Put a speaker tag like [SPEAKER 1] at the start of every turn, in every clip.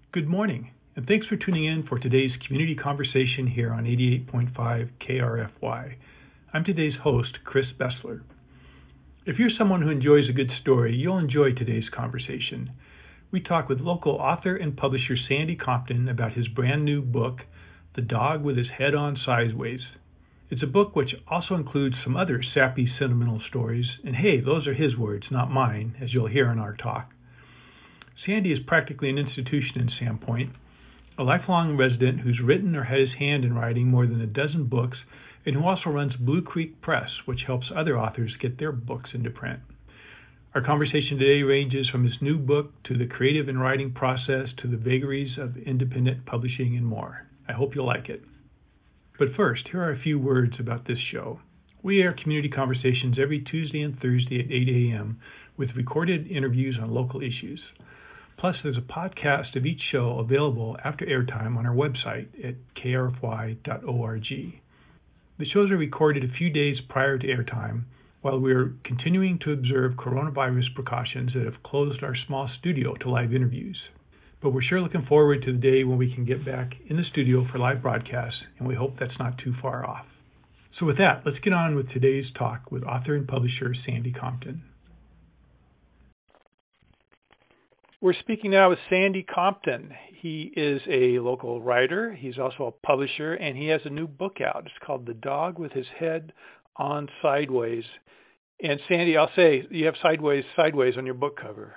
[SPEAKER 1] Good morning, and thanks for tuning in for today's community conversation here on 88.5 KRFY. I'm today's host, Chris Bessler. If you're someone who enjoys a good story, you'll enjoy today's conversation. We talk with local author and publisher Sandy Compton about his brand new book, The Dog with His Head On Sideways. It's a book which also includes some other sappy, sentimental stories, and hey, those are his words, not mine, as you'll hear in our talk. Sandy is practically an institution in Sandpoint, a lifelong resident who's written or had his hand in writing more than a dozen books, and who also runs Blue Creek Press, which helps other authors get their books into print. Our conversation today ranges from his new book to the creative and writing process to the vagaries of independent publishing and more. I hope you'll like it. But first, here are a few words about this show. We air community conversations every Tuesday and Thursday at 8 a.m. with recorded interviews on local issues. Plus, there's a podcast of each show available after airtime on our website at krfy.org. The shows are recorded a few days prior to airtime while we are continuing to observe coronavirus precautions that have closed our small studio to live interviews. But we're sure looking forward to the day when we can get back in the studio for live broadcasts, and we hope that's not too far off. So with that, let's get on with today's talk with author and publisher Sandy Compton. We're speaking now with Sandy Compton. He is a local writer. He's also a publisher, and he has a new book out. It's called The Dog with His Head On Sideways. And Sandy, I'll say, you have sideways on your book cover.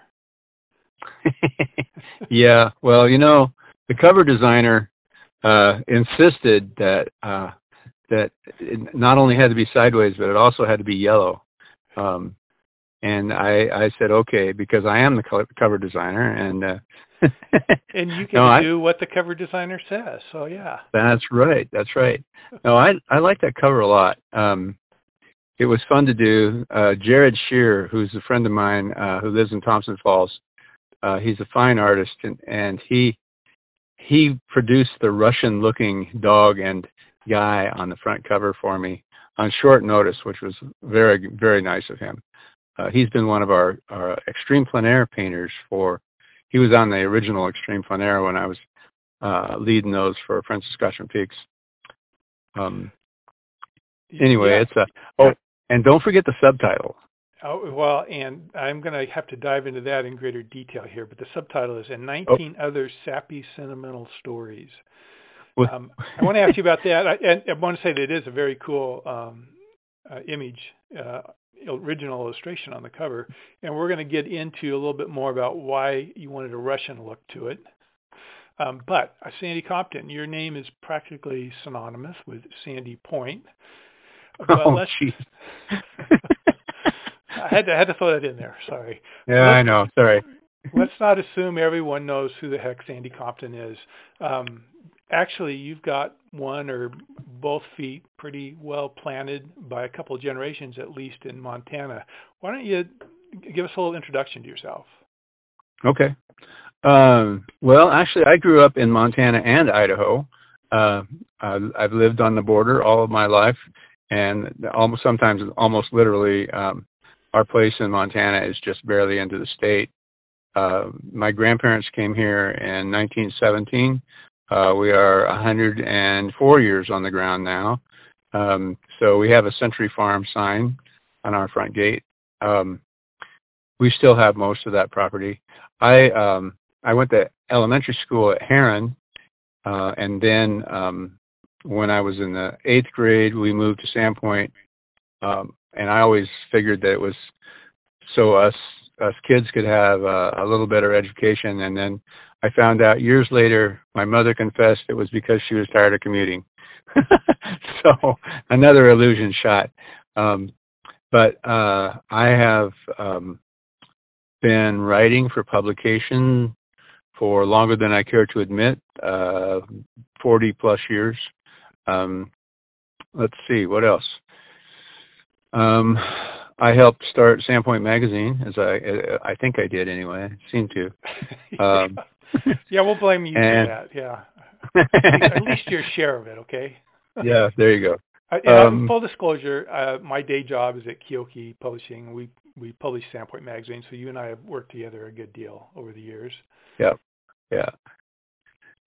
[SPEAKER 2] Yeah, well, the cover designer insisted that it not only had to be sideways, but it also had to be yellow. And I said, okay, because I am the cover designer. And
[SPEAKER 1] and you can do what the cover designer says. So, yeah.
[SPEAKER 2] That's right. No, I like that cover a lot. It was fun to do. Jared Shearer, who's a friend of mine who lives in Thompson Falls, he's a fine artist, and he produced the Russian-looking dog and guy on the front cover for me on short notice, which was very, very nice of him. He's been one of our extreme plein air painters he was on the original extreme plein air when I was leading those for Friends of Scotchman Peaks. Anyway,
[SPEAKER 1] yeah.
[SPEAKER 2] And don't forget the subtitle.
[SPEAKER 1] Oh, well, and I'm going to have to dive into that in greater detail here, but the subtitle is "And 19 Other Sappy Sentimental Stories." I want to ask you about that. I want to say that it is a very cool image, original illustration on the cover, and we're going to get into a little bit more about why you wanted a Russian look to it. But Sandy Compton, your name is practically synonymous with Sandy Point. But I had to throw that in there. Sorry.
[SPEAKER 2] Yeah, I know. Sorry.
[SPEAKER 1] Let's not assume everyone knows who the heck Sandy Compton is. Actually, you've got one or both feet pretty well planted by a couple of generations, at least in Montana. Why don't you give us a little introduction to yourself?
[SPEAKER 2] Okay. Well, actually, I grew up in Montana and Idaho. I've lived on the border all of my life, and sometimes almost literally, our place in Montana is just barely into the state. My grandparents came here in 1917. We are 104 years on the ground now. So we have a Century Farm sign on our front gate. We still have most of that property. I went to elementary school at Heron, and then when I was in the 8th grade, we moved to Sandpoint, and I always figured that it was so us kids could have a little better education. And then I found out years later, my mother confessed it was because she was tired of commuting. So another illusion shot. But I have been writing for publication for longer than I care to admit, 40 plus years. Let's see, what else? I helped start Sandpoint Magazine, as I think I did anyway. I seem to.
[SPEAKER 1] Yeah, we'll blame you for that. Yeah, at least your share of it. Okay.
[SPEAKER 2] Yeah, there you
[SPEAKER 1] go. Full disclosure, my day job is at Kioki Publishing. We publish Sandpoint Magazine, so you and I have worked together a good deal over the years.
[SPEAKER 2] Yeah, yeah.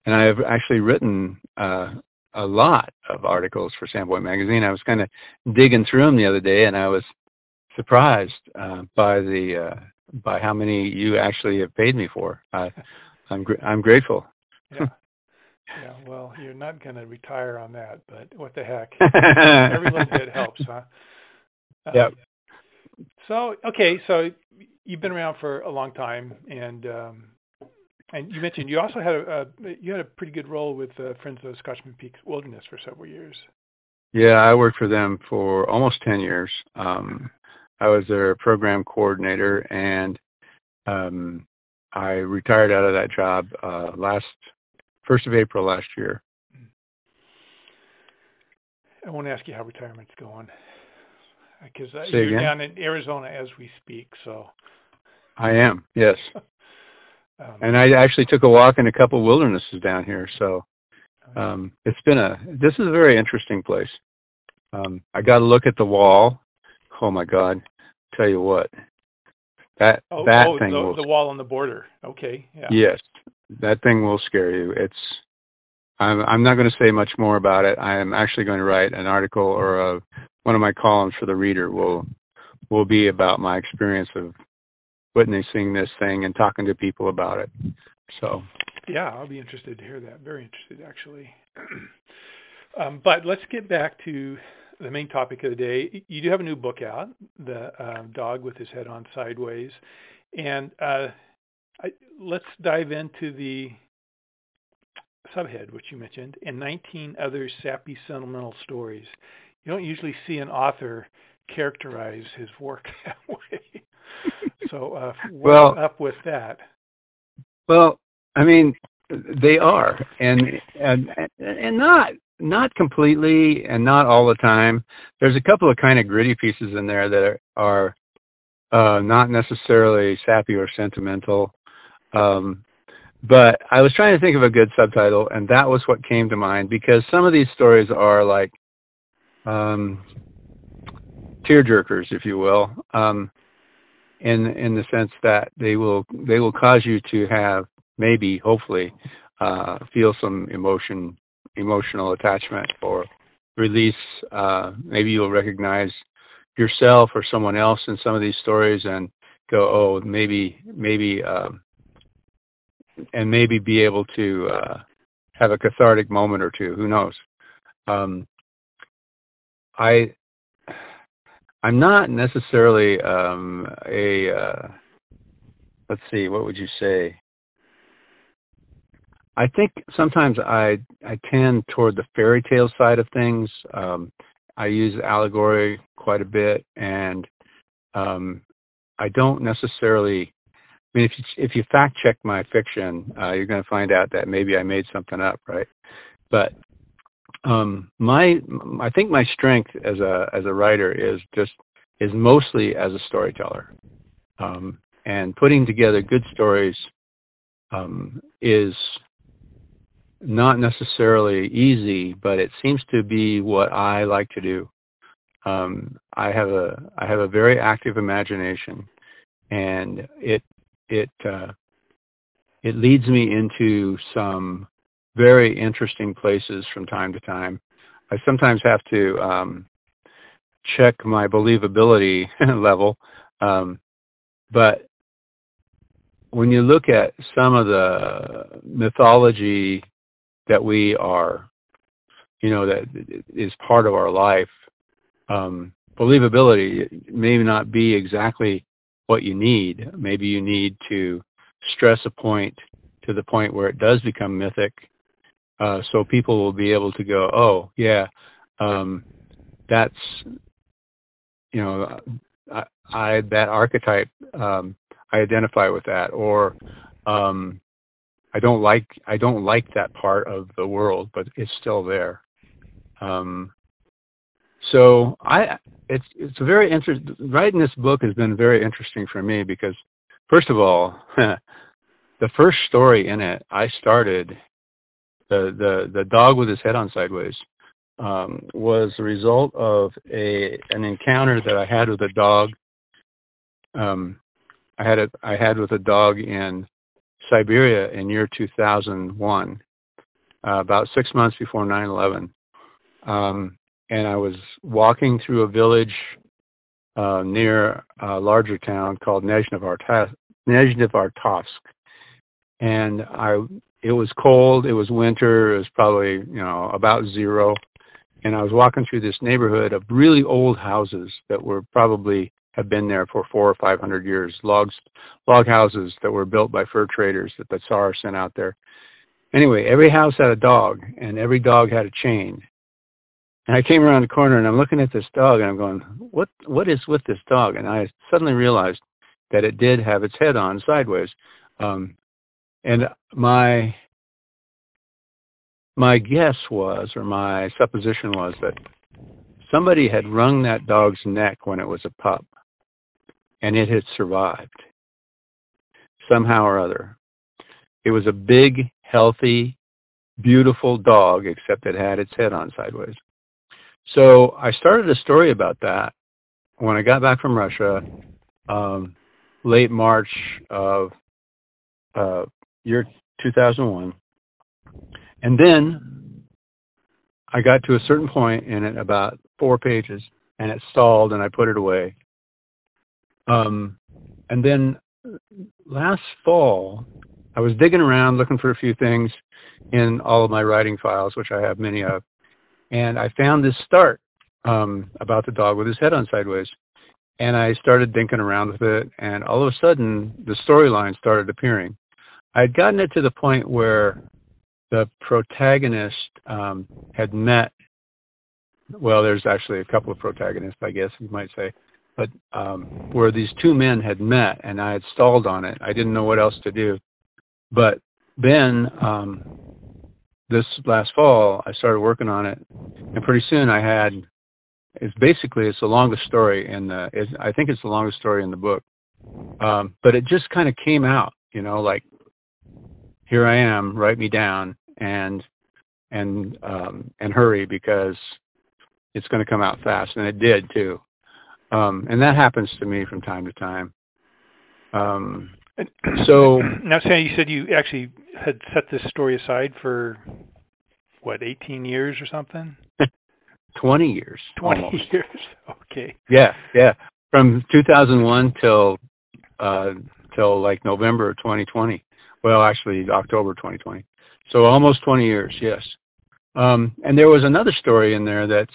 [SPEAKER 2] and I have actually written a lot of articles for Sandpoint Magazine. I was kind of digging through them the other day, and I was surprised by how many you actually have paid me for. I'm grateful.
[SPEAKER 1] Yeah. Yeah. Well, you're not going to retire on that, but what the heck? Every little bit helps, huh?
[SPEAKER 2] Yep.
[SPEAKER 1] So so you've been around for a long time, and you mentioned you also had a pretty good role with Friends of Scotchman Peak Wilderness for several years.
[SPEAKER 2] Yeah, I worked for them for almost 10 years. I was their program coordinator, and I retired out of that job 1st of April last year.
[SPEAKER 1] I won't ask you how retirement's going, because
[SPEAKER 2] you're
[SPEAKER 1] again? Down in Arizona as we speak. So
[SPEAKER 2] I am, yes. And I actually took a walk in a couple wildernesses down here. So this is a very interesting place. I got to look at the wall. Oh my God! Tell you what, that thing
[SPEAKER 1] the wall on the border. Okay, yeah.
[SPEAKER 2] Yes, that thing will scare you. I'm not going to say much more about it. I am actually going to write an article, or one of my columns for the Reader will be about my experience of witnessing this thing and talking to people about it. So
[SPEAKER 1] yeah, I'll be interested to hear that. Very interested, actually. But let's get back to the main topic of the day. You do have a new book out, The Dog with His Head On Sideways. And let's dive into the subhead, which you mentioned, and 19 other sappy sentimental stories. You don't usually see an author characterize his work that way. So what's up with that?
[SPEAKER 2] Well, I mean, they are, and not completely, and not all the time. There's a couple of kind of gritty pieces in there that are not necessarily sappy or sentimental. But I was trying to think of a good subtitle, and that was what came to mind, because some of these stories are like tearjerkers, if you will, in the sense that they will cause you to have, maybe, hopefully, feel some emotional attachment or release. Maybe you'll recognize yourself or someone else in some of these stories and go, oh, maybe and maybe be able to have a cathartic moment or two. Who knows? I'm not necessarily let's see, what would you say? I think sometimes I tend toward the fairy tale side of things. I use allegory quite a bit, and I don't necessarily. I mean, if you fact check my fiction, you're going to find out that maybe I made something up, right? But I think my strength as a writer is mostly as a storyteller, and putting together good stories is not necessarily easy, but it seems to be what I like to do. I have a very active imagination, and it leads me into some very interesting places from time to time. I sometimes have to check my believability level, but when you look at some of the mythology that we are, that is part of our life, believability may not be exactly what you need. Maybe you need to stress a point to the point where it does become mythic, so people will be able to go, oh, yeah, that's, that archetype, I identify with that, or I don't like that part of the world, but it's still there. So it's a very interesting. Writing this book has been very interesting for me because, first of all, the first story in it, I started the dog with his head on sideways, was the result of an encounter that I had with a dog. I had with a dog in Siberia in year 2001. about 6 months before 9/11, and I was walking through a village near a larger town called Nizhnevartovsk, and it was cold. It was winter. It was probably about zero, and I was walking through this neighborhood of really old houses that were probably have been there for 400 or 500 years. Log houses that were built by fur traders that the Tsar sent out there. Anyway, every house had a dog, and every dog had a chain. And I came around the corner, and I'm looking at this dog, and I'm going, what is with this dog? And I suddenly realized that it did have its head on sideways. And my guess was, or my supposition was, that somebody had wrung that dog's neck when it was a pup, and it had survived somehow or other. It was a big, healthy, beautiful dog, except it had its head on sideways. So I started a story about that when I got back from Russia, late March of year 2001. And then I got to a certain point in it, about 4 pages, and it stalled, and I put it away. And then last fall, I was digging around looking for a few things in all of my writing files, which I have many of, and I found this start about the dog with his head on sideways. And I started dinking around with it, and all of a sudden, the storyline started appearing. I had gotten it to the point where the protagonist had met, well, there's actually a couple of protagonists, I guess you might say, but where these two men had met, and I had stalled on it. I didn't know what else to do. But then this last fall, I started working on it, and pretty soon I had, it's the longest story I think it's the longest story in the book. But it just kind of came out, like, here I am, write me down, and hurry, because it's going to come out fast, and it did too. And that happens to me from time to time. So
[SPEAKER 1] now, Sam, you said you actually had set this story aside for 18 years or something?
[SPEAKER 2] 20 years.
[SPEAKER 1] 20
[SPEAKER 2] almost.
[SPEAKER 1] years. Okay.
[SPEAKER 2] Yeah. From 2001 till like November of 2020. Well, actually October 2020. So almost 20 years. Yes. And there was another story in there that's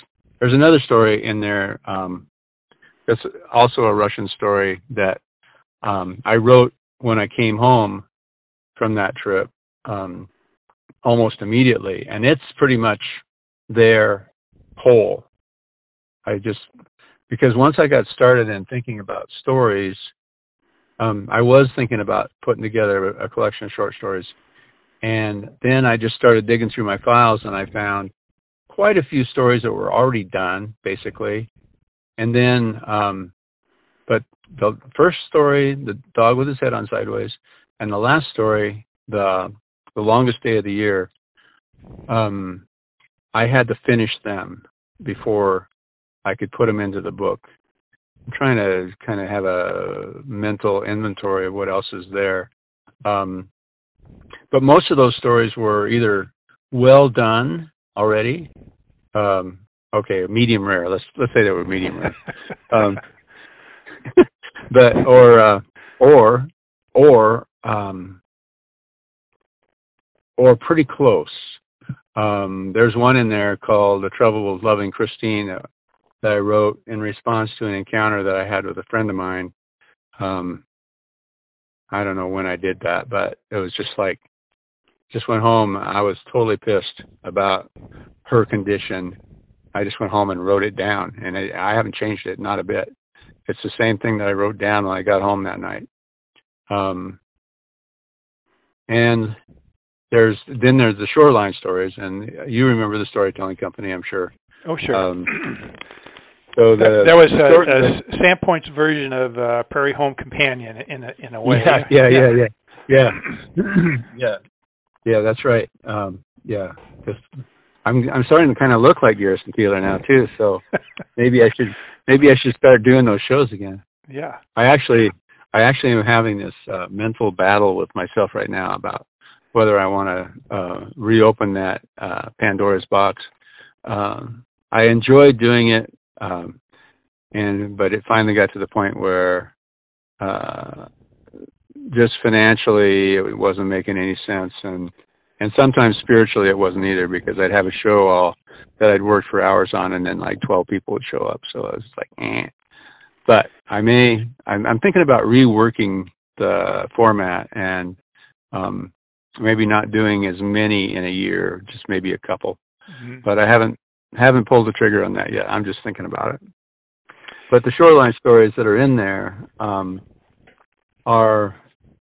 [SPEAKER 2] also a Russian story that I wrote when I came home from that trip almost immediately, and it's pretty much there whole. Because once I got started in thinking about stories, I was thinking about putting together a collection of short stories, and then I just started digging through my files, and I found quite a few stories that were already done, basically. And then, but the first story, the dog with his head on sideways, and the last story, the longest day of the year, I had to finish them before I could put them into the book. I'm trying to kind of have a mental inventory of what else is there. But most of those stories were either well done already. Okay, medium rare. Let's say they were medium rare. But or pretty close. There's one in there called The Trouble with Loving Christine that I wrote in response to an encounter that I had with a friend of mine. I don't know when I did that, but it was just went home. I was totally pissed about her condition. I just went home and wrote it down, and I haven't changed it, not a bit. It's the same thing that I wrote down when I got home that night. And there's the Shoreline stories, and you remember the Storytelling Company, I'm sure.
[SPEAKER 1] Oh, sure.
[SPEAKER 2] So
[SPEAKER 1] that was a Sandpoint's version of Prairie Home Companion in a way.
[SPEAKER 2] Yeah. Yeah, that's right. Yeah. I'm starting to kind of look like Garrison Keillor now too, so maybe I should start doing those shows again.
[SPEAKER 1] Yeah.
[SPEAKER 2] I actually am having this mental battle with myself right now about whether I want to reopen that Pandora's box. I enjoyed doing it, but it finally got to the point where just financially it wasn't making any sense, and sometimes spiritually it wasn't either, because I'd have a show that I'd worked for hours on, and then like 12 people would show up, so I was like, eh. But I'm thinking about reworking the format and maybe not doing as many in a year, just maybe a couple. Mm-hmm. But I haven't pulled the trigger on that yet. I'm just thinking about it. But the Shoreline stories that are in there are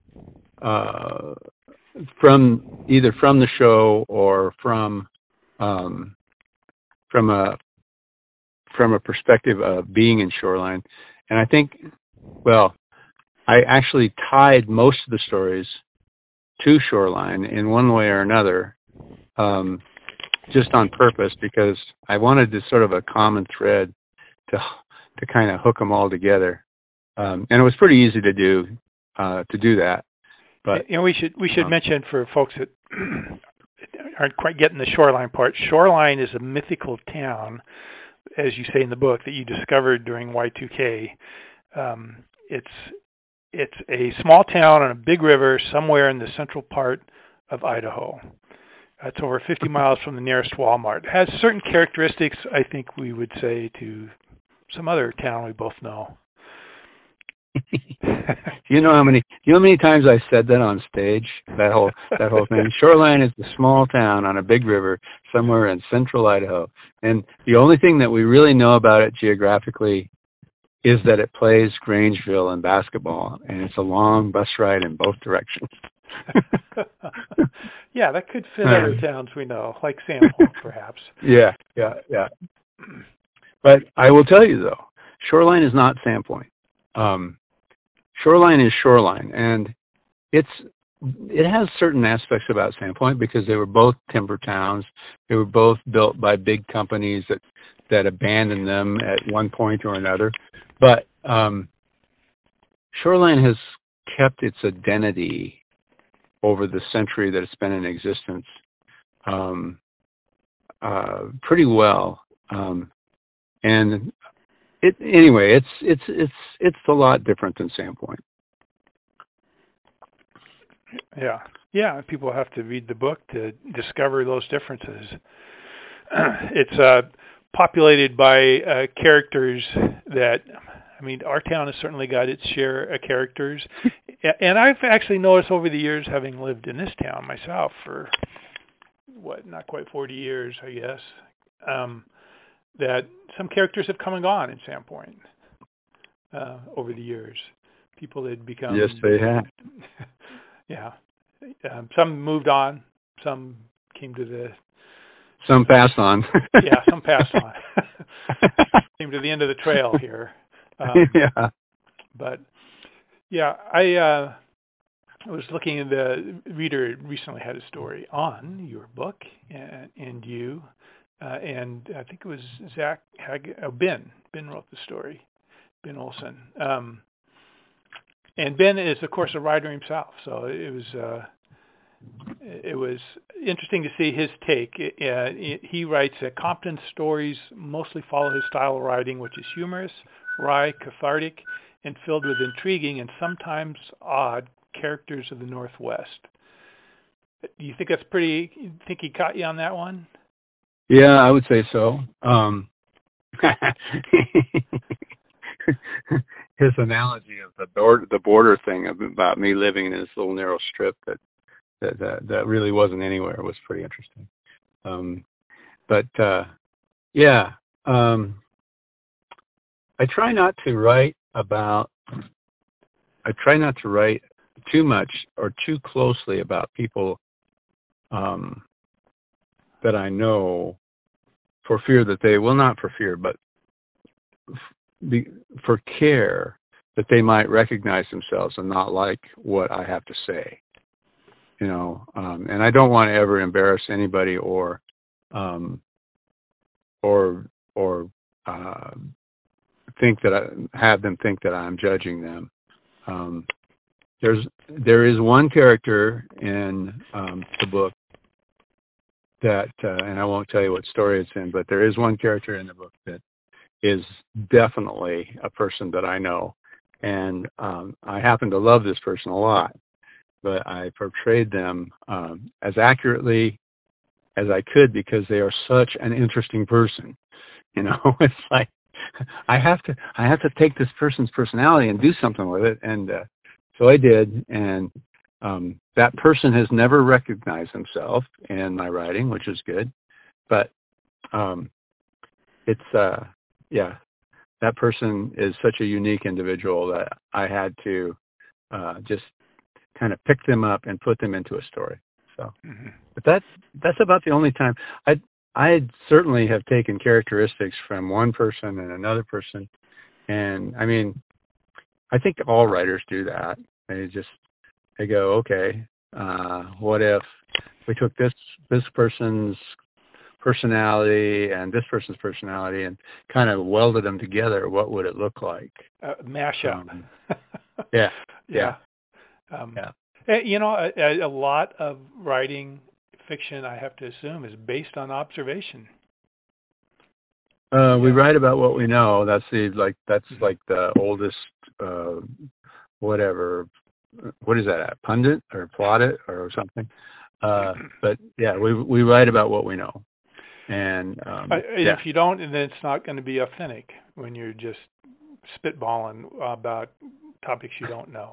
[SPEAKER 2] either from the show or from a perspective of being in Shoreline. And I think, well, I actually tied most of the stories to Shoreline in one way or another, just on purpose, because I wanted to sort of a common thread to kind of hook them all together. And it was pretty easy to do that. But
[SPEAKER 1] we should mention for folks that aren't quite getting the Shoreline part. Shoreline is a mythical town, as you say in the book, that you discovered during Y2K. It's a small town on a big river somewhere in the central part of Idaho. It's over 50 miles from the nearest Walmart. It has certain characteristics, I think we would say, to some other town we both know.
[SPEAKER 2] You know how many times I said that on stage? That whole thing. Shoreline is a small town on a big river somewhere in central Idaho, and the only thing that we really know about it geographically is that it plays Grangeville in basketball, and it's a long bus ride in both directions.
[SPEAKER 1] Yeah, that could fit other towns we know, like Sandpoint, perhaps.
[SPEAKER 2] Yeah. But I will tell you, though, Shoreline is not Sandpoint. Shoreline is Shoreline, and it has certain aspects about Sandpoint because they were both timber towns. They were both built by big companies that abandoned them at one point or another. But Shoreline has kept its identity over the century that it's been in existence pretty well. And anyway, it's a lot different than Sandpoint.
[SPEAKER 1] Yeah. People have to read the book to discover those differences. It's populated by characters that, I mean, our town has certainly got its share of characters. And I've actually noticed over the years, having lived in this town myself for, not quite 40 years, I guess, that some characters have come and gone in Sandpoint over the years. People had become...
[SPEAKER 2] Yes, they have.
[SPEAKER 1] Yeah. Some moved on. Some came to the...
[SPEAKER 2] Some passed on.
[SPEAKER 1] Yeah, some passed on. Came to the end of the trail here.
[SPEAKER 2] Yeah.
[SPEAKER 1] But, yeah, I was looking at the reader recently had a story on your book and you, and I think it was Ben wrote the story, Ben Olson. And Ben is, of course, a writer himself, so it was interesting to see his take. He writes that Compton's stories mostly follow his style of writing, which is humorous, wry, cathartic, and filled with intriguing and sometimes odd characters of the Northwest. Do you think that's pretty? You think he caught you on that one?
[SPEAKER 2] Yeah, I would say so. His analogy of the border thing about me living in this little narrow strip that really wasn't anywhere was pretty interesting. I try not to write too much or too closely about people that I know, for fear that they will not for fear, but for care that they might recognize themselves and not like what I have to say, and I don't want to ever embarrass anybody or have them think that I'm judging them. there is one character in the book that, and I won't tell you what story it's in, but there is one character in the book that is definitely a person that I know, and I happen to love this person a lot, but I portrayed them as accurately as I could because they are such an interesting person. You know, it's like I have to take this person's personality and do something with it, and so I did, and that person has never recognized himself in my writing, which is good, but it's yeah, that person is such a unique individual that I had to just kind of pick them up and put them into a story. So, but that's about the only time I certainly have taken characteristics from one person and another person, and I mean, I think all writers do that. They go, okay, what if we took this person's personality and this person's personality and kind of welded them together? What would it look like?
[SPEAKER 1] Mash up.
[SPEAKER 2] Yeah.
[SPEAKER 1] Yeah. You know, a lot of writing fiction, I have to assume, is based on observation.
[SPEAKER 2] We write about what we know. That's like the oldest, whatever. What is that? Pundit or plot it or something? But yeah, we write about what we know. And
[SPEAKER 1] if you don't, then it's not going to be authentic when you're just spitballing about topics you don't know.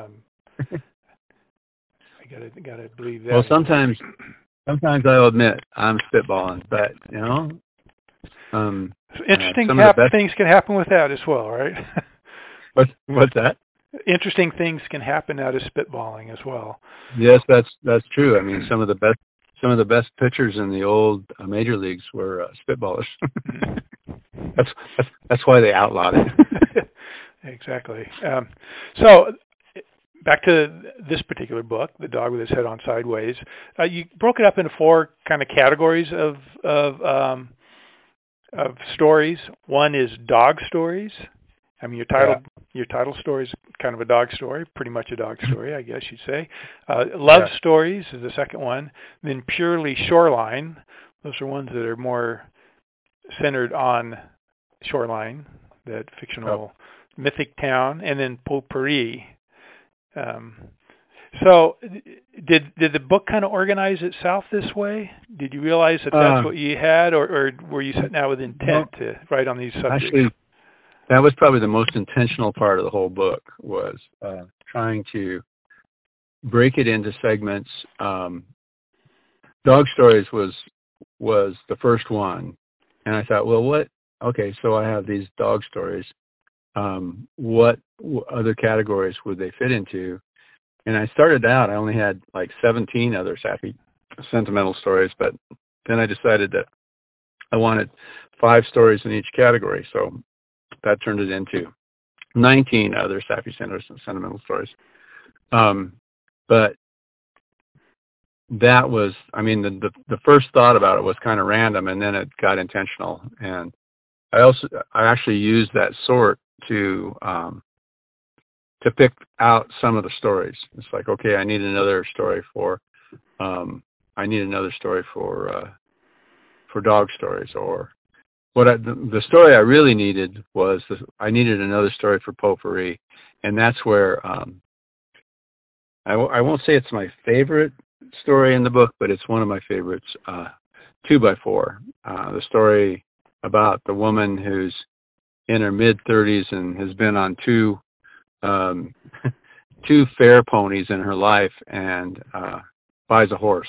[SPEAKER 1] I gotta believe that.
[SPEAKER 2] Well, sometimes I'll admit I'm spitballing, but you know,
[SPEAKER 1] interesting things can happen with that as well, right?
[SPEAKER 2] What's that?
[SPEAKER 1] Interesting things can happen out of spitballing as well.
[SPEAKER 2] Yes, that's true. I mean, some of the best pitchers in the old major leagues were spitballers. that's why they outlawed it.
[SPEAKER 1] Exactly. So back to this particular book, The Dog with His Head on Sideways. You broke it up into 4 kind of categories of stories. One is dog stories. I mean, your title story is kind of a dog story, pretty much a dog story, I guess you'd say. Love stories is the second one. Then purely shoreline. Those are ones that are more centered on shoreline, that fictional mythic town. And then potpourri. So did the book kind of organize itself this way? Did you realize that that's what you had, or were you setting out with intent to write on these subjects?
[SPEAKER 2] Actually, that was probably the most intentional part of the whole book, was trying to break it into segments. Dog stories was the first one, and I thought, well, okay, so I have these dog stories. What other categories would they fit into? And I started out, I only had like 17 other sappy sentimental stories, but then I decided that I wanted 5 stories in each category, so that turned it into 19 other sappy sentimental stories. But that was, I mean, the first thought about it was kind of random, and then it got intentional. And I actually used that sort to pick out some of the stories. It's like, okay, I need another story for dog stories, or the story I really needed was I needed another story for potpourri, and that's where I won't say it's my favorite story in the book, but it's one of my favorites. 2x4, the story about the woman who's in her mid-30s and has been on 2 fair ponies in her life, and buys a horse.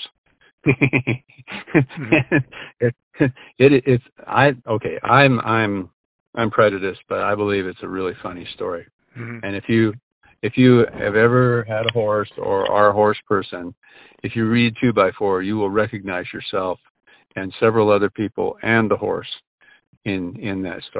[SPEAKER 2] I'm prejudiced, but I believe it's a really funny story. Mm-hmm. And if you have ever had a horse or are a horse person, if you read 2x4, you will recognize yourself and several other people and the horse in that story.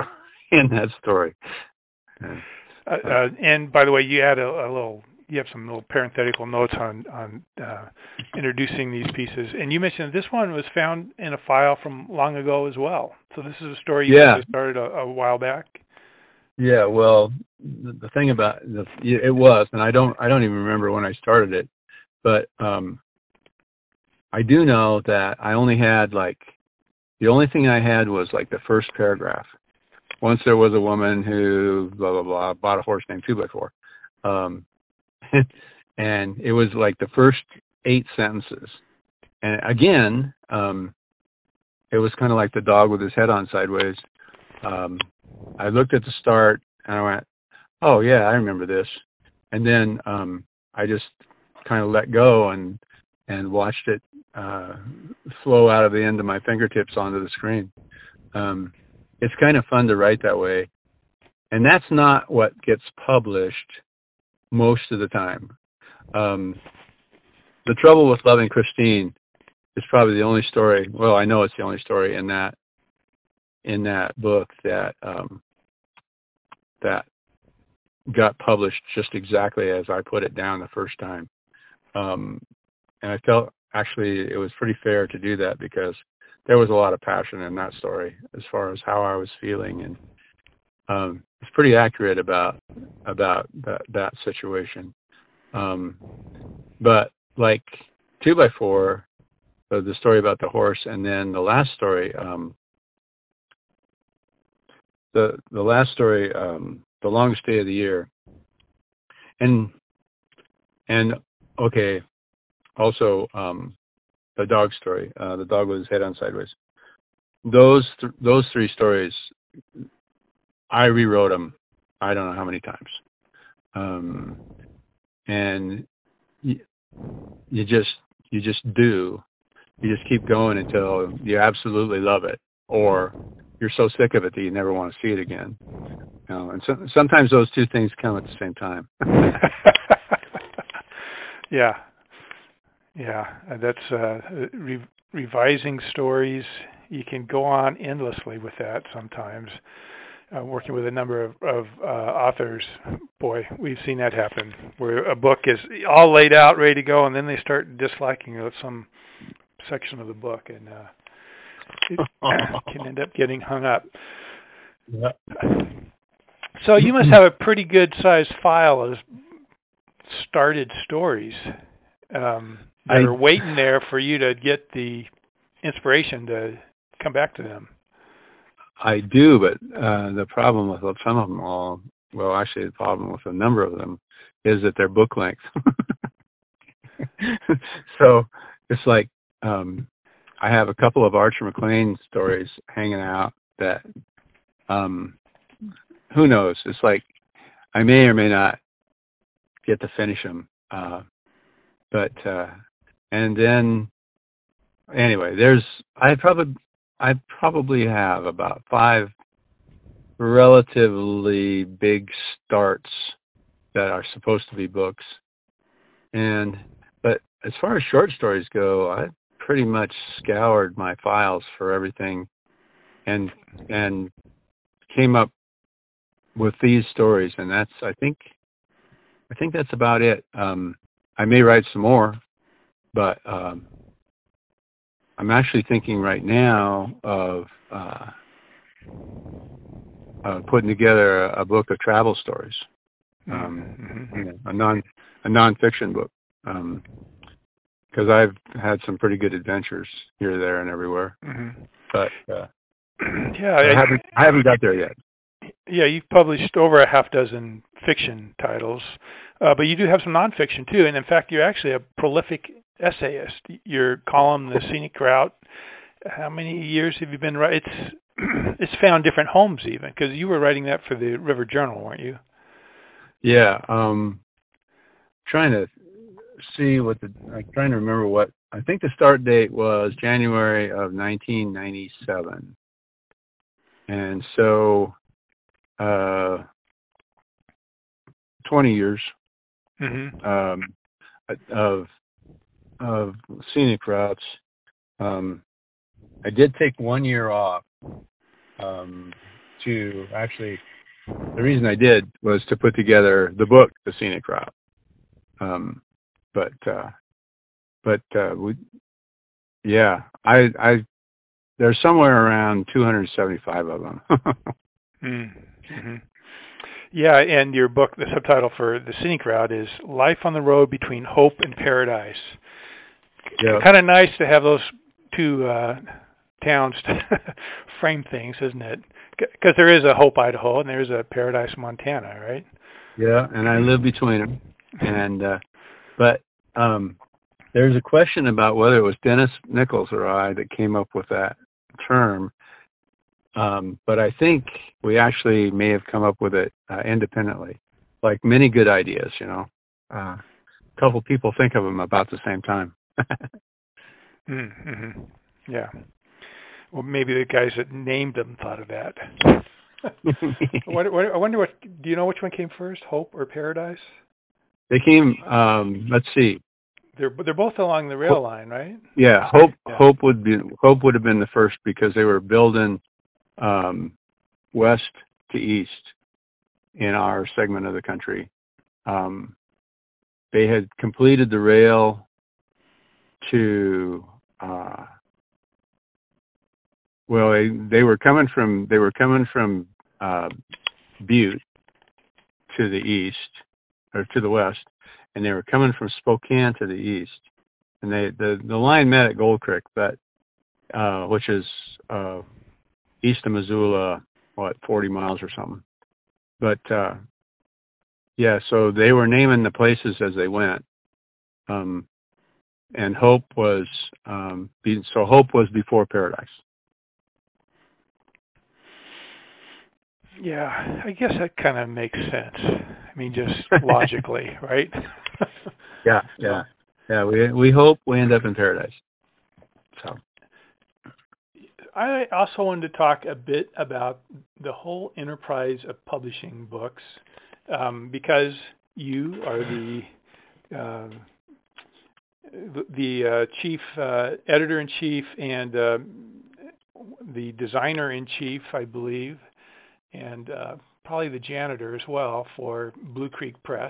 [SPEAKER 1] And by the way, you had you have some little parenthetical notes on introducing these pieces, and you mentioned this one was found in a file from long ago as well. So this is a story you started a while back.
[SPEAKER 2] Yeah, well, the thing about it was, and I don't even remember when I started it, but I do know that I only had the only thing I had was like the first paragraph. Once there was a woman who blah blah blah bought a horse named 2x4, and it was like the first 8 sentences. And again, it was kind of like the dog with his head on sideways. I looked at the start and I went, "Oh yeah, I remember this," and then I just kind of let go and watched it flow out of the end of my fingertips onto the screen. It's kind of fun to write that way, and that's not what gets published most of the time. The Trouble with Loving Christine is probably the only story. Well, I know it's the only story in that book that that got published just exactly as I put it down the first time. And I felt actually it was pretty fair to do that because there was a lot of passion in that story as far as how I was feeling, and it's pretty accurate about that situation. But like 2x4, the story about the horse, and then the last story, the last story, The Longest Day of the Year, and okay, also the dog story, the dog with his head on sideways. Those 3 stories, I rewrote them I don't know how many times, and you just do. You just keep going until you absolutely love it, or you're so sick of it that you never want to see it again. And sometimes those 2 things come at the same time.
[SPEAKER 1] Yeah. That's revising stories. You can go on endlessly with that sometimes. Working with a number of authors, boy, we've seen that happen, where a book is all laid out, ready to go, and then they start disliking some section of the book, and it can end up getting hung up.
[SPEAKER 2] Yeah.
[SPEAKER 1] So you must have a pretty good sized file of started stories that are waiting there for you to get the inspiration to come back to them.
[SPEAKER 2] I do, but the problem with some of them actually the problem with a number of them is that they're book length. So it's like I have a couple of Archer McLean stories hanging out that who knows? It's like I may or may not get to finish them. But and then anyway, I probably have about 5 relatively big starts that are supposed to be books. But as far as short stories go, I pretty much scoured my files for everything and came up with these stories, and I think that's about it. I may write some more, but I'm actually thinking right now of putting together a book of travel stories, a nonfiction book, because I've had some pretty good adventures here, there, and everywhere. Mm-hmm. But I haven't got there yet.
[SPEAKER 1] Yeah, you've published over a half dozen fiction titles, but you do have some nonfiction too. And in fact, you're actually a prolific essayist. Your column, The Scenic Route, how many years have you been writing? It's found different homes even, because you were writing that for the River Journal, weren't you?
[SPEAKER 2] Yeah. Trying to see I'm trying to remember what, I think the start date was January of 1997. And so 20 years of Scenic Routes. I did take 1 year off to actually, the reason I did was to put together the book, The Scenic Route. There's somewhere around 275 of them.
[SPEAKER 1] Mm-hmm. Yeah, and your book, the subtitle for the Scenic Route is Life on the Road Between Hope and Paradise.
[SPEAKER 2] Yeah.
[SPEAKER 1] Kind of nice to have those two towns to frame things, isn't it? Because there is a Hope, Idaho, and there's a Paradise, Montana, right?
[SPEAKER 2] Yeah, and I live between them. And but there's a question about whether it was Dennis Nichols or I that came up with that term. But I think we actually may have come up with it independently, like many good ideas, you know. A couple people think of them about the same time.
[SPEAKER 1] Mm-hmm. Yeah. Well, maybe the guys that named them thought of that. I wonder what. Do you know which one came first, Hope or Paradise?
[SPEAKER 2] They came. Let's see.
[SPEAKER 1] They're both along the rail line, right?
[SPEAKER 2] Yeah, Hope would have been the first because they were building west to east in our segment of the country. They had completed the rail to they were coming from Butte to the east or to the west, and they were coming from Spokane to the east, and the line met at Gold Creek, but which is east of Missoula, 40 miles or something. But yeah, so they were naming the places as they went, and Hope was Hope was before Paradise.
[SPEAKER 1] Yeah, I guess that kind of makes sense. I mean, just logically, right?
[SPEAKER 2] Yeah. We hope we end up in Paradise. So
[SPEAKER 1] I also wanted to talk a bit about the whole enterprise of publishing books, because you are the chief editor-in-chief and the designer-in-chief, I believe, and probably the janitor as well for Blue Creek Press.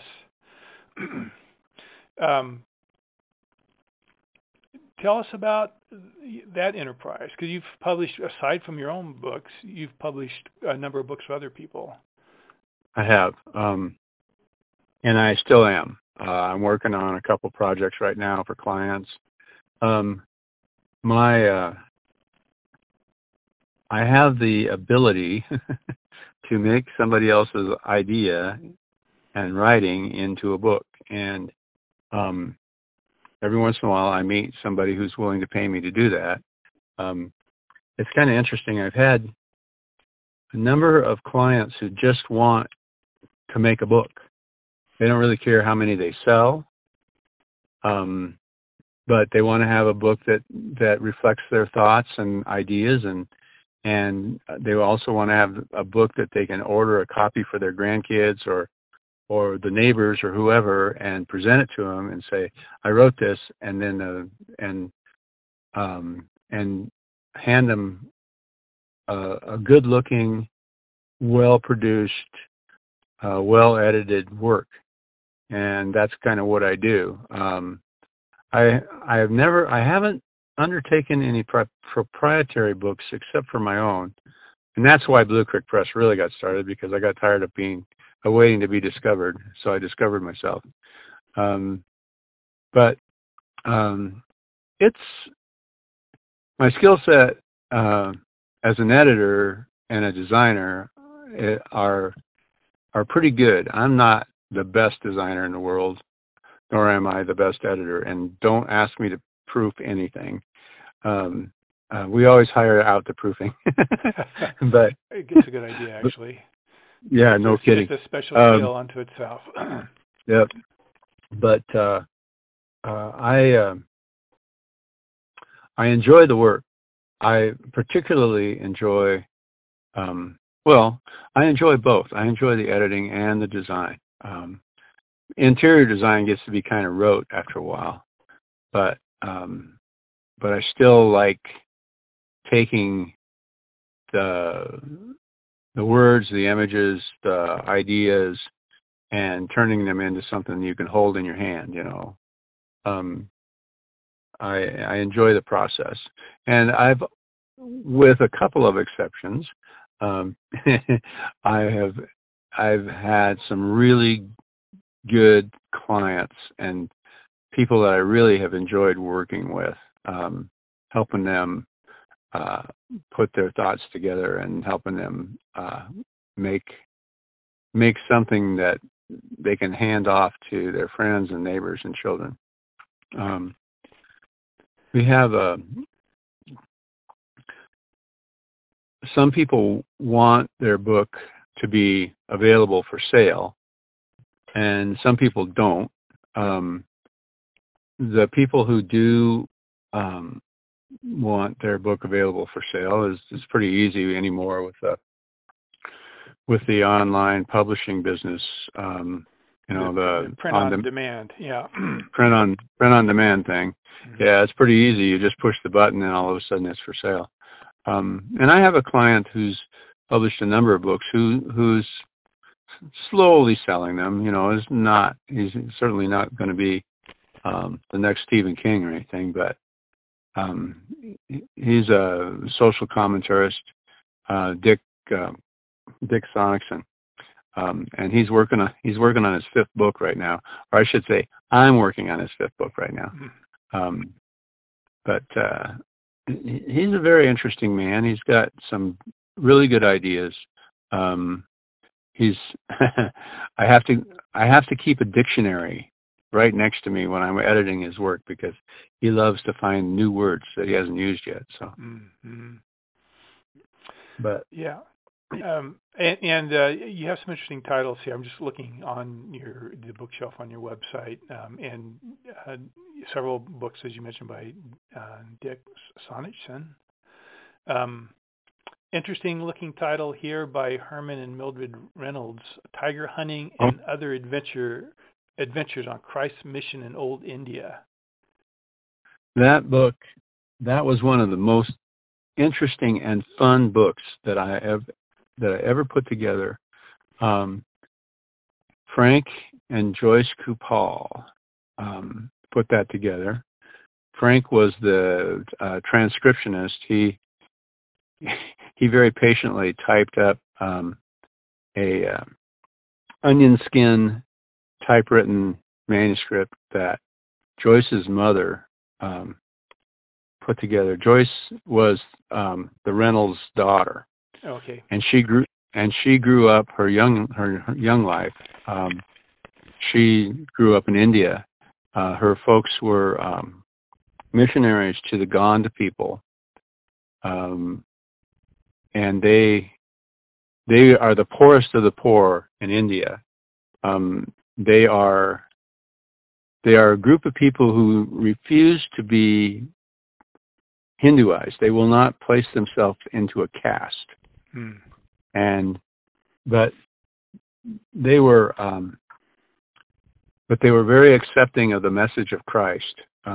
[SPEAKER 1] Tell us about that enterprise, because you've published, aside from your own books, you've published a number of books for other people.
[SPEAKER 2] I have, and I still am. I'm working on a couple projects right now for clients. I have the ability to make somebody else's idea and writing into a book, and every once in a while I meet somebody who's willing to pay me to do that. It's kind of interesting. I've had a number of clients who just want to make a book. They don't really care how many they sell, but they want to have a book that reflects their thoughts and ideas, and they also want to have a book that they can order a copy for their grandkids or the neighbors or whoever, and present it to them and say, I wrote this, and then and hand them a good-looking, well-produced, well-edited work. And that's kind of what I do. I haven't undertaken any proprietary books except for my own, and that's why Blue Creek Press really got started, because I got tired of waiting to be discovered, so I discovered myself. But it's my skill set as an editor and a designer are pretty good. I'm not the best designer in the world, nor am I the best editor, and don't ask me to proof anything. We always hire out the proofing. But
[SPEAKER 1] it's a good idea, actually.
[SPEAKER 2] Yeah, no kidding.
[SPEAKER 1] It's a special skill unto itself.
[SPEAKER 2] Yep. But I enjoy the work. I particularly enjoy, I enjoy both. I enjoy the editing and the design. Interior design gets to be kind of rote after a while, but I still like taking the words, the images, the ideas, and turning them into something you can hold in your hand, you know. I enjoy the process. And I've, with a couple of exceptions, I have I've had some really good clients and people that I really have enjoyed working with, helping them put their thoughts together and helping them make something that they can hand off to their friends and neighbors and children. We have some people want their book to be available for sale, and some people don't. The people who do want their book available for sale is pretty easy anymore with the online publishing business. The
[SPEAKER 1] print on demand, yeah.
[SPEAKER 2] print on demand thing. Mm-hmm. Yeah, it's pretty easy. You just push the button and all of a sudden it's for sale. And I have a client who's published a number of books who's slowly selling them. He's certainly not going to be the next Stephen King or anything, but he's a social commentarist, Dick Sonicson, and he's working on his fifth book right now, or I should say, I'm working on his fifth book right now. But he's a very interesting man. He's got some really good ideas. He's I have to keep a dictionary right next to me when I'm editing his work because he loves to find new words that he hasn't used yet. So, but
[SPEAKER 1] yeah, and you have some interesting titles here. I'm just looking on the bookshelf on your website, and several books, as you mentioned, by Dick Sonicson. Interesting looking title here by Herman and Mildred Reynolds: Tiger Hunting and Other Adventures on Christ's Mission in Old India.
[SPEAKER 2] That book, that was one of the most interesting and fun books that I ever put together. Frank and Joyce Kupal put that together. Frank was the transcriptionist. He very patiently typed up a onion skin typewritten manuscript that Joyce's mother put together. Joyce was the Reynolds' daughter.
[SPEAKER 1] Okay.
[SPEAKER 2] And she grew up her young life. She grew up in India. Her folks were missionaries to the Ganda people, and they are the poorest of the poor in India. They are a group of people who refuse to be Hinduized. They will not place themselves into a caste. But they were very accepting of the message of Christ,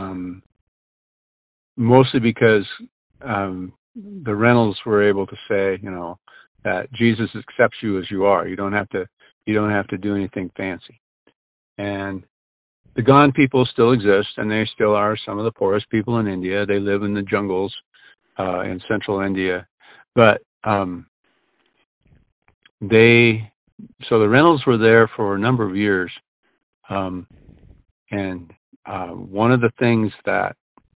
[SPEAKER 2] mostly because the Reynolds were able to say, that Jesus accepts you as you are. You don't have to do anything fancy. And the Gond people still exist, and they still are some of the poorest people in India. They live in the jungles in central India, but so the Reynolds were there for a number of years, and one of the things that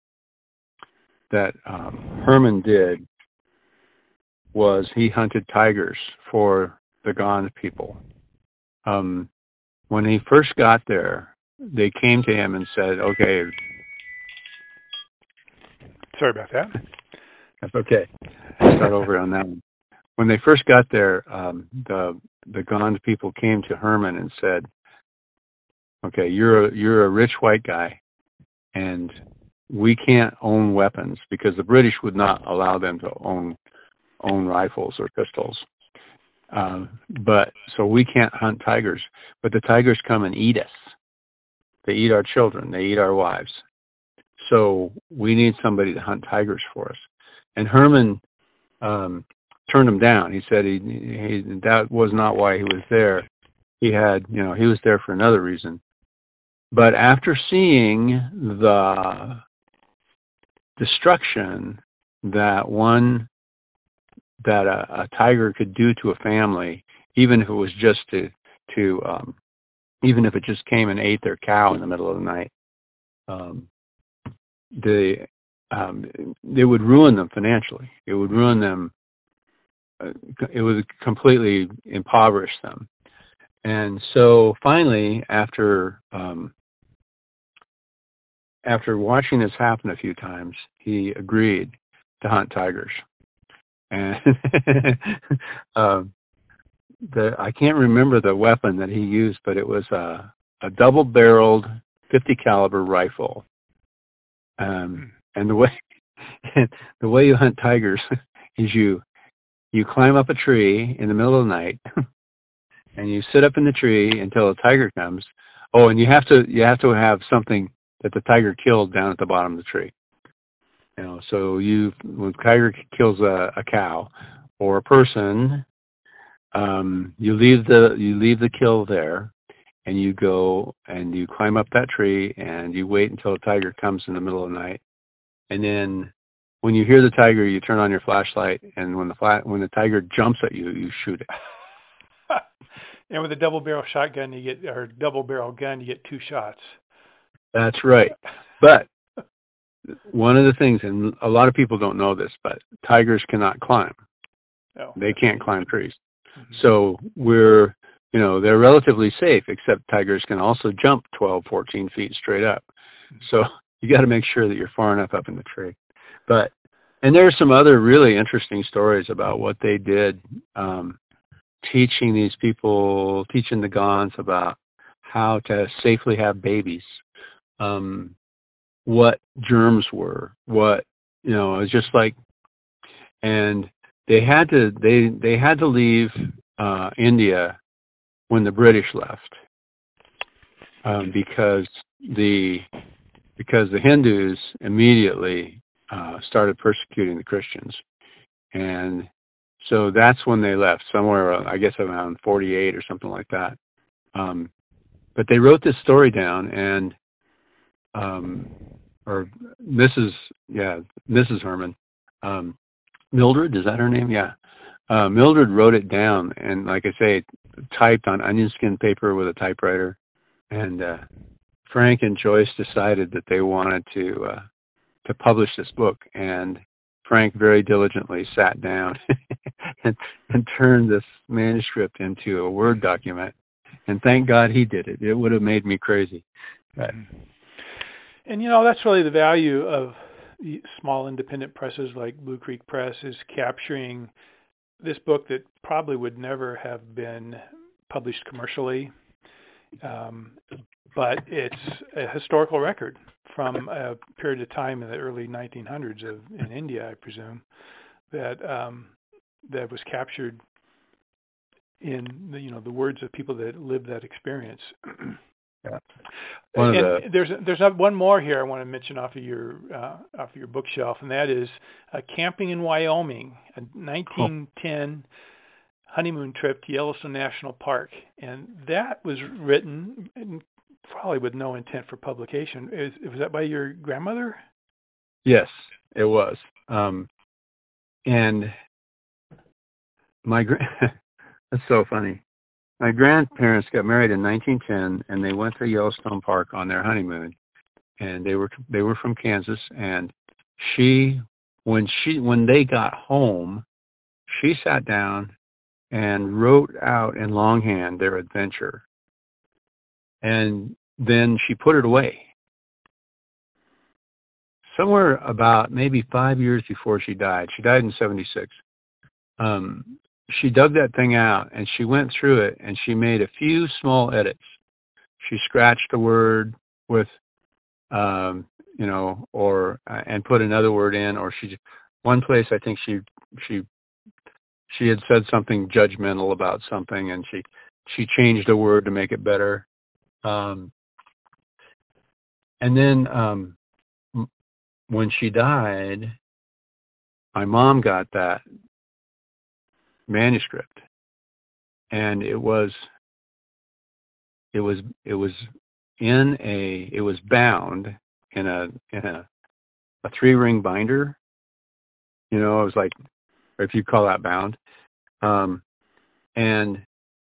[SPEAKER 2] Herman did was he hunted tigers for the Gond people. When he first got there, they came to him and said, "Okay."
[SPEAKER 1] Sorry about that.
[SPEAKER 2] That's okay. I'll start over on that one. When they first got there, the Gond people came to Herman and said, "Okay, you're a rich white guy, and we can't own weapons because the British would not allow them to own rifles or pistols. So we can't hunt tigers, but the tigers come and eat us. They eat our children. They eat our wives. So we need somebody to hunt tigers for us." And Herman turned him down. He said he that was not why he was there. He was there for another reason. But after seeing the destruction that a tiger could do to a family even if it was just to even if it just came and ate their cow in the middle of the night. It would ruin them financially. It would ruin them. It would completely impoverish them. And so finally, after watching this happen a few times, he agreed to hunt tigers. And I can't remember the weapon that he used, but it was a double-barreled 50 caliber rifle. And the way you hunt tigers is you climb up a tree in the middle of the night, and you sit up in the tree until a tiger comes. Oh, and you have to have something that the tiger killed down at the bottom of the tree. So when the tiger kills a cow or a person, you leave the kill there, and you go and you climb up that tree, and you wait until a tiger comes in the middle of the night, and then when you hear the tiger, you turn on your flashlight, and when the tiger jumps at you, you shoot it.
[SPEAKER 1] And with a double-barrel shotgun, double-barrel gun, you get 2 shots.
[SPEAKER 2] That's right. But one of the things, and a lot of people don't know this, but tigers cannot climb.
[SPEAKER 1] Oh.
[SPEAKER 2] They can't climb trees. Mm-hmm. So they're relatively safe, except tigers can also jump 12, 14 feet straight up. Mm-hmm. So you got to make sure that you're far enough up in the tree. And there are some other really interesting stories about what they did, teaching the Gons about how to safely have babies, what germs were, it was just like, and they had to leave India when the British left, because the Hindus immediately started persecuting the Christians, and so that's when they left, somewhere I guess around 48 or something like that. But they wrote this story down, and or Mrs. Herman, Mildred, is that her name? Yeah. Mildred wrote it down, and like I say, typed on onion skin paper with a typewriter. And Frank and Joyce decided that they wanted to publish this book, and Frank very diligently sat down and turned this manuscript into a Word document. And thank God he did it. It would have made me crazy. But,
[SPEAKER 1] and that's really the value of small independent presses like Blue Creek Press, is capturing this book that probably would never have been published commercially, but it's a historical record from a period of time in the early 1900s in India, I presume, that was captured in the words of people that lived that experience.
[SPEAKER 2] Yeah.
[SPEAKER 1] There's one more here I want to mention off of your bookshelf, and that is Camping in Wyoming, a 1910 honeymoon trip to Yellowstone National Park, and that was written probably with no intent for publication. Was that by your grandmother?
[SPEAKER 2] Yes, it was. And that's so funny. My grandparents got married in 1910, and they went to Yellowstone Park on their honeymoon. And they were from Kansas. And when they got home, she sat down and wrote out in longhand their adventure. And then she put it away. Somewhere about maybe 5 years before she died. She died in 76. She dug that thing out, and she went through it, and she made a few small edits. She scratched a word with, and put another word in, or one place I think she had said something judgmental about something, and she changed a word to make it better. And then when she died, my mom got that manuscript, and it was bound in a 3-ring binder. It was like, or if you call that bound, and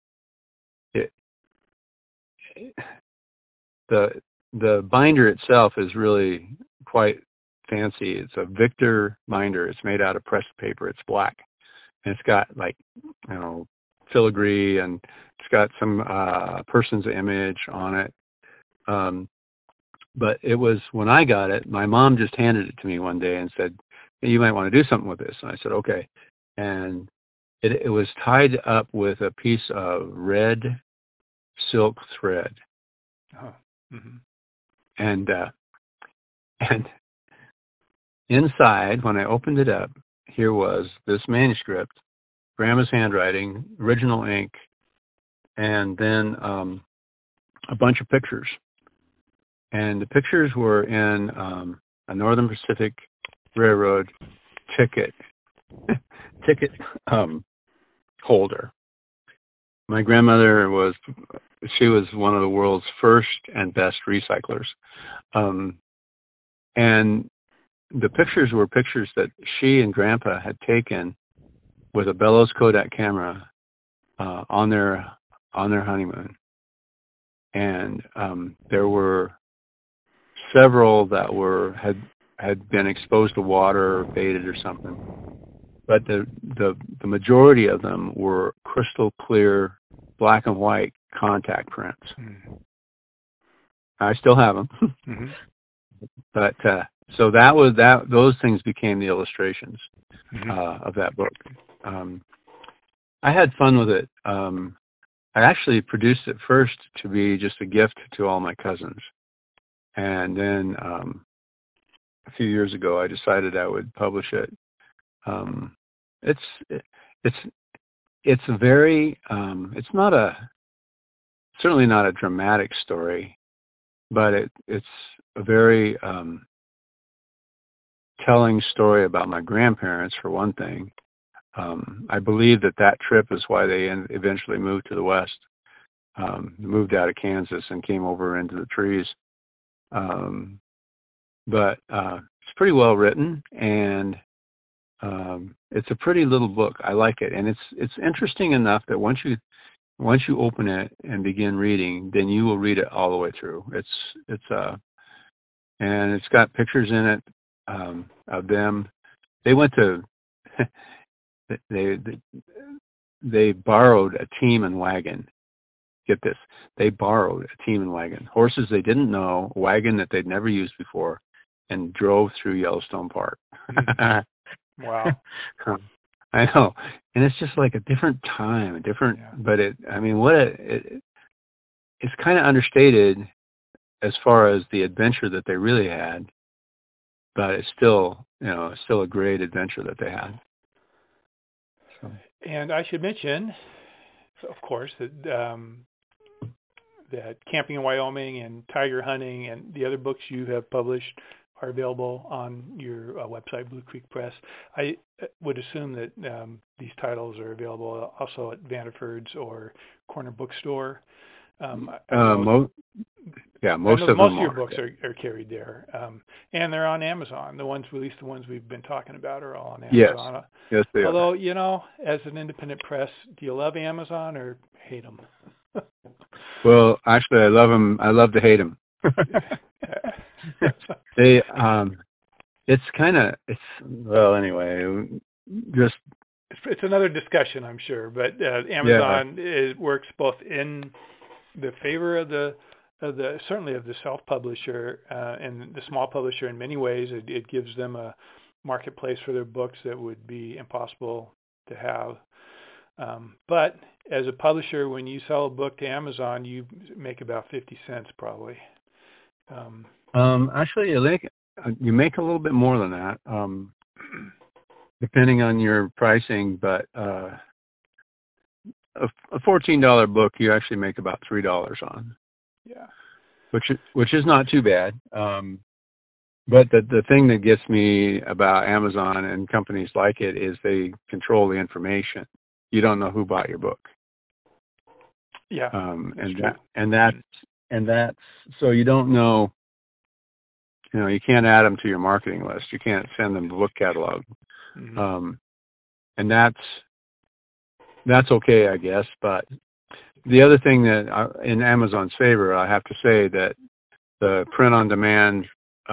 [SPEAKER 2] the binder itself is really quite fancy. It's a Victor binder. It's made out of pressed paper. It's black, and it's got like, filigree, and it's got some person's image on it. But it was, when I got it, my mom just handed it to me one day and said, hey, you might want to do something with this. And I said, okay. And it was tied up with a piece of red silk thread.
[SPEAKER 1] Oh. Mm-hmm.
[SPEAKER 2] And inside, when I opened it up, here was this manuscript, Grandma's handwriting, original ink, and then a bunch of pictures. And the pictures were in a Northern Pacific Railroad ticket holder. My grandmother was one of the world's first and best recyclers. And the pictures were pictures that she and Grandpa had taken with a Bellows Kodak camera on their honeymoon. And there were several that had been exposed to water or faded or something. But the majority of them were crystal clear, black and white contact prints. Mm-hmm. I still have them. Mm-hmm. But so that was that. Those things became the illustrations of that book. I had fun with it. I actually produced it first to be just a gift to all my cousins, and then a few years ago I decided I would publish it. It's a very it's certainly not a dramatic story, but it's a very telling story about my grandparents, for one thing. I believe that trip is why they eventually moved to the West, moved out of Kansas and came over into the trees. But it's pretty well written, and it's a pretty little book. I like it, and it's interesting enough that once you open it and begin reading, then you will read it all the way through. And it's got pictures in it of them. They went to they borrowed a team and wagon. Get this, they borrowed a team and wagon, horses they didn't know, a wagon that they'd never used before, and drove through Yellowstone Park.
[SPEAKER 1] Wow.
[SPEAKER 2] I know, and it's just like a different time, but it's kind of understated as far as the adventure that they really had, but it's still a great adventure that they had. So.
[SPEAKER 1] And I should mention, of course, that Camping in Wyoming and Tiger Hunting and the other books you have published are available on your website, Blue Creek Press. I would assume that these titles are available also at Vanderford's or Corner Bookstore.
[SPEAKER 2] Most of
[SPEAKER 1] your books are carried there, and they're on Amazon. The ones we've been talking about are all on Amazon.
[SPEAKER 2] Yes, they are.
[SPEAKER 1] Although, as an independent press, do you love Amazon or hate them?
[SPEAKER 2] Well, actually, I love them. I love to hate them.
[SPEAKER 1] It's another discussion, I'm sure, but Amazon works both in the favor of the certainly of the self-publisher and the small publisher in many ways. It gives them a marketplace for their books that would be impossible to have. But as a publisher, when you sell a book to Amazon, you make about 50 cents probably.
[SPEAKER 2] Actually, you make a little bit more than that, depending on your pricing. But a $14 book, you actually make about $3 on.
[SPEAKER 1] Yeah,
[SPEAKER 2] which is not too bad. But the thing that gets me about Amazon and companies like it is they control the information. You don't know who bought your book.
[SPEAKER 1] Yeah,
[SPEAKER 2] that's so you don't know. You can't add them to your marketing list. You can't send them the book catalog. Mm-hmm. And that's okay, I guess. But the other thing that in Amazon's favor, I have to say that the print-on-demand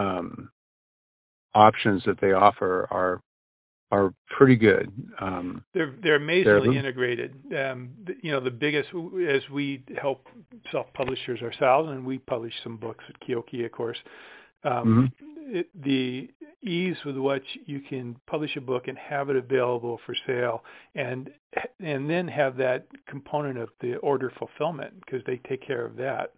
[SPEAKER 2] options that they offer are pretty good.
[SPEAKER 1] They're amazingly integrated. The biggest, as we help self-publishers ourselves, and we publish some books at Kioki, of course. The ease with which you can publish a book and have it available for sale, and then have that component of the order fulfillment, because they take care of that.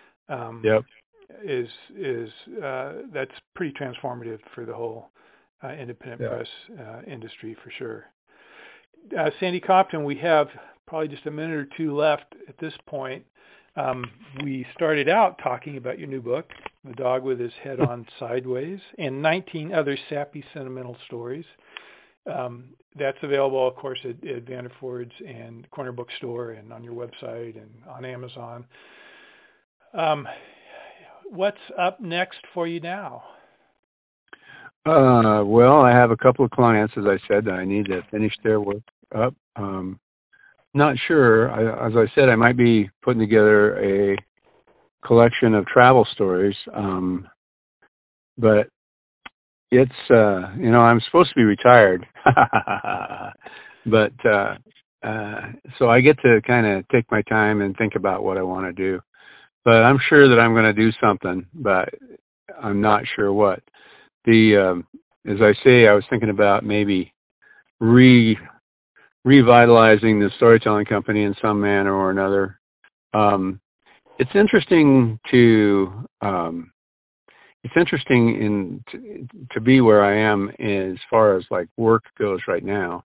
[SPEAKER 1] Is that's pretty transformative for the whole independent press industry, for sure. Sandy Compton, we have probably just a minute or two left at this point. We started out talking about your new book, The Dog with His Head On Sideways, and 19 other sappy, sentimental stories. That's available, of course, at Vanderford's and Corner Bookstore and on your website and on Amazon. What's up next for you now?
[SPEAKER 2] Well, I have a couple of clients, as I said, that I need to finish their work up. Not sure. As I said, I might be putting together a collection of travel stories. But it's, I'm supposed to be retired. But so I get to kind of take my time and think about what I want to do. But I'm sure that I'm going to do something, but I'm not sure what. As I say, I was thinking about maybe revitalizing the storytelling company in some manner or another. It's interesting to be where I am as far as like work goes right now.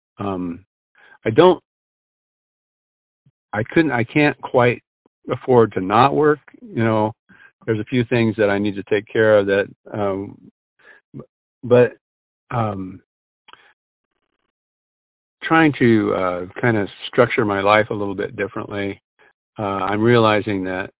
[SPEAKER 2] I can't quite afford to not work. There's a few things that I need to take care of that, but trying to kind of structure my life a little bit differently. I'm realizing that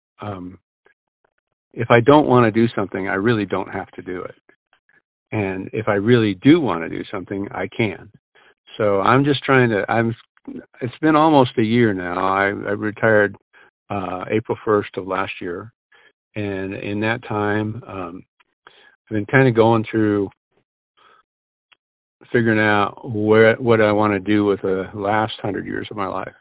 [SPEAKER 2] if I don't want to do something, I really don't have to do it. And if I really do want to do something, I can. So I'm just trying to, it's been almost a year now. I retired April 1st of last year. And in that time, I've been kind of going through figuring out what I want to do with the last 100 years of my life.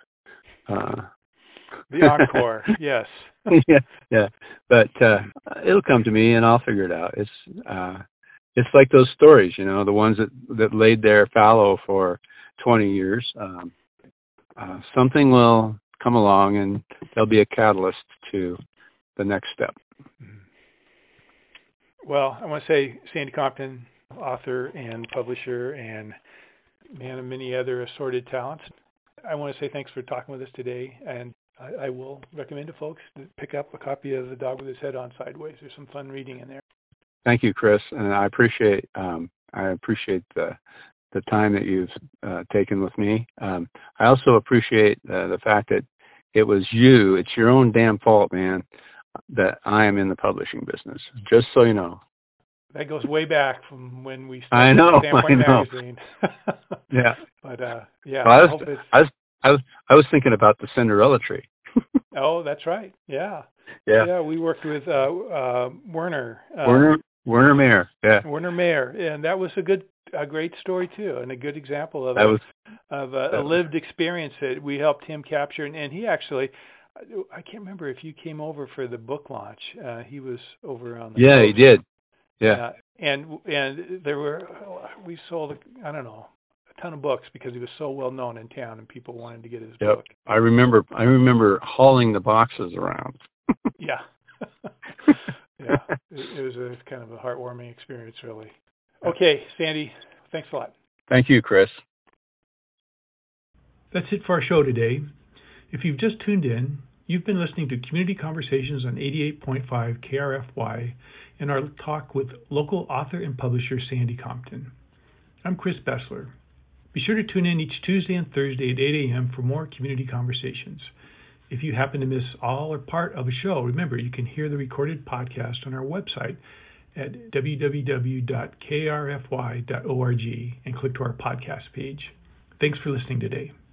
[SPEAKER 1] The encore, yes.
[SPEAKER 2] yeah. But it'll come to me, and I'll figure it out. It's like those stories, the ones that laid there fallow for 20 years. Something will come along, and there'll be a catalyst to the next step.
[SPEAKER 1] Well, I want to say, Sandy Compton, author and publisher and man of many other assorted talents, I want to say thanks for talking with us today, and I will recommend to folks to pick up a copy of The Dog with His Head On Sideways. There's some fun reading in there.
[SPEAKER 2] Thank you, Chris, and I appreciate the time that you've taken with me. I also appreciate the fact that it's your own damn fault, man, that I am in the publishing business, just so you know.
[SPEAKER 1] That goes way back from when we
[SPEAKER 2] started
[SPEAKER 1] Standpoint Magazine.
[SPEAKER 2] Yeah.
[SPEAKER 1] But yeah.
[SPEAKER 2] Well, I was thinking about the Cinderella tree.
[SPEAKER 1] Oh, that's right. Yeah.
[SPEAKER 2] Yeah.
[SPEAKER 1] Yeah, we worked with Werner.
[SPEAKER 2] Werner Mayer. Yeah.
[SPEAKER 1] Werner Mayer, and that was a great story too, and a good example of a lived experience that we helped him capture. And he actually, I can't remember if you came over for the book launch. He was over on the
[SPEAKER 2] coast. He did.
[SPEAKER 1] Yeah. And we sold, I don't know, a ton of books because he was so well known in town and people wanted to get his book.
[SPEAKER 2] I remember hauling the boxes around.
[SPEAKER 1] Yeah. Yeah. It was kind of a heartwarming experience, really. Okay, Sandy, thanks a lot.
[SPEAKER 2] Thank you, Chris.
[SPEAKER 1] That's it for our show today. If you've just tuned in, you've been listening to Community Conversations on 88.5 KRFY and our talk with local author and publisher Sandy Compton. I'm Chris Bessler. Be sure to tune in each Tuesday and Thursday at 8 a.m. for more Community Conversations. If you happen to miss all or part of a show, remember you can hear the recorded podcast on our website at www.krfy.org and click to our podcast page. Thanks for listening today.